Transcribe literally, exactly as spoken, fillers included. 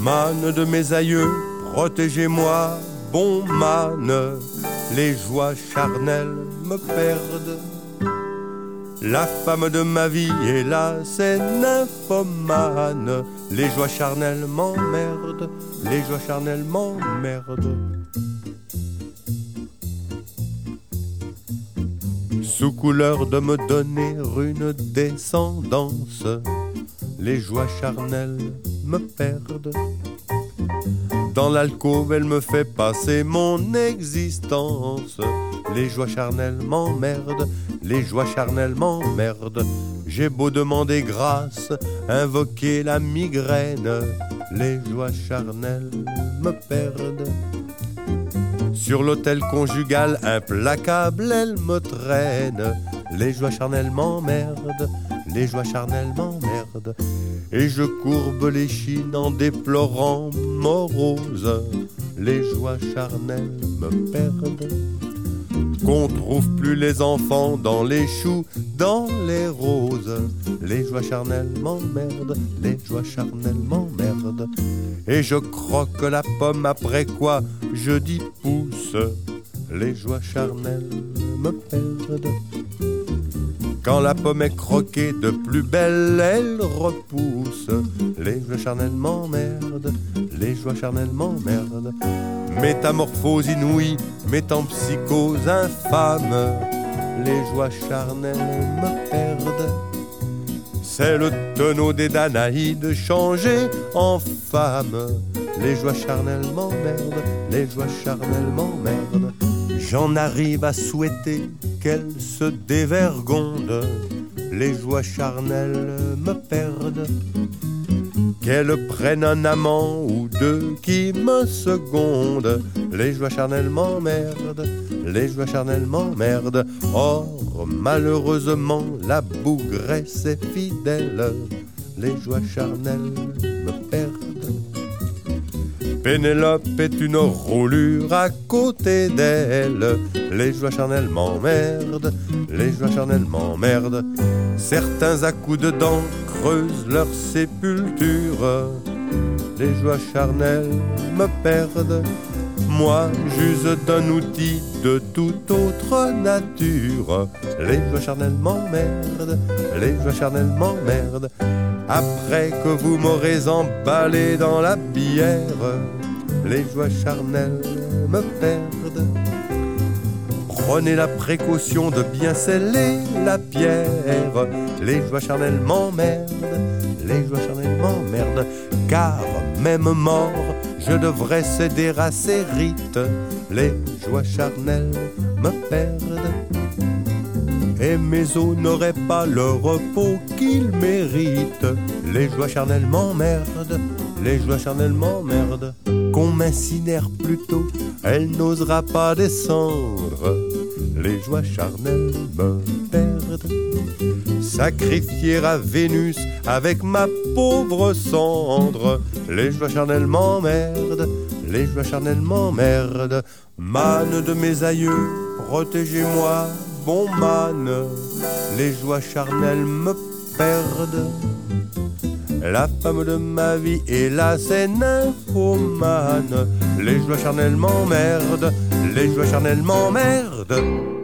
Manne de mes aïeux, protégez-moi, bon manne, les joies charnelles me perdent. La femme de ma vie, hélas, est nymphomane, les joies charnelles m'emmerdent, les joies charnelles m'emmerdent. Sous couleur de me donner une descendance, les joies charnelles me perdent. Dans l'alcôve, elle me fait passer mon existence. Les joies charnelles m'emmerdent, les joies charnelles m'emmerdent. J'ai beau demander grâce, invoquer la migraine, les joies charnelles me perdent. Sur l'autel conjugal implacable, elle me traîne. Les joies charnelles m'emmerdent, les joies charnelles m'emmerdent. Et je courbe les chines en déplorant morose. Les joies charnelles me perdent. Qu'on trouve plus les enfants dans les choux, dans les roses. Les joies charnelles m'emmerdent, les joies charnelles m'emmerdent. Et je croque la pomme après quoi je dis pouce. Les joies charnelles me perdent. Quand la pomme est croquée de plus belle, elle repousse. Les joies charnelles m'emmerdent, les joies charnelles m'emmerdent. Métamorphose inouïe, métampsychose infâme, les joies charnelles me perdent. C'est le tonneau des Danaïdes changé en femme. Les joies charnelles m'emmerdent, les joies charnelles m'emmerdent. J'en arrive à souhaiter qu'elle se dévergonde. Les joies charnelles me perdent. Qu'elle prenne un amant ou deux qui me secondent. Les joies charnelles m'emmerdent, les joies charnelles m'emmerdent. Or, malheureusement, la bougresse est fidèle. Les joies charnelles me perdent. Pénélope est une roulure à côté d'elle. Les joies charnelles m'emmerdent, les joies charnelles m'emmerdent. Certains à coups de dents creusent leur sépulture. Les joies charnelles me perdent. Moi, j'use d'un outil de toute autre nature. Les joies charnelles m'emmerdent, les joies charnelles m'emmerdent. Après que vous m'aurez emballé dans la bière, les joies charnelles me perdent. Prenez la précaution de bien sceller la pierre. Les joies charnelles m'emmerdent, les joies charnelles m'emmerdent. Car même mort, je devrais céder à ces rites. Les joies charnelles me perdent. Et mes os n'auraient pas le repos qu'ils méritent. Les joies charnelles m'emmerdent, les joies charnelles m'emmerdent. Qu'on m'incinère plutôt, elle n'osera pas descendre. Les joies charnelles me perdent. Sacrifier à Vénus avec ma pauvre cendre. Les joies charnelles m'emmerdent, les joies charnelles m'emmerdent. Manne de mes aïeux, protégez-moi, bon manne. Les joies charnelles me perdent. La femme de ma vie, hélas, est nymphomane. Les joies charnelles m'emmerdent, les joies charnelles m'emmerdent.